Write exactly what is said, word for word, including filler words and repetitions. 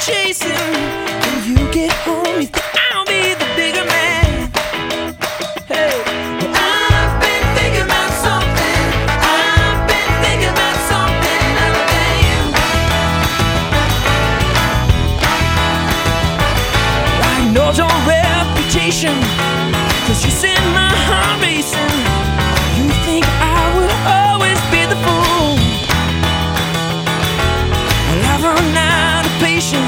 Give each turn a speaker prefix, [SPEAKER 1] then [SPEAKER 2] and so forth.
[SPEAKER 1] chasing. When you get home, you think I'll be the bigger man. Hey, well, I've been thinking about something. I've been thinking about something other than you. I know your reputation, 'cause you send my heart racing.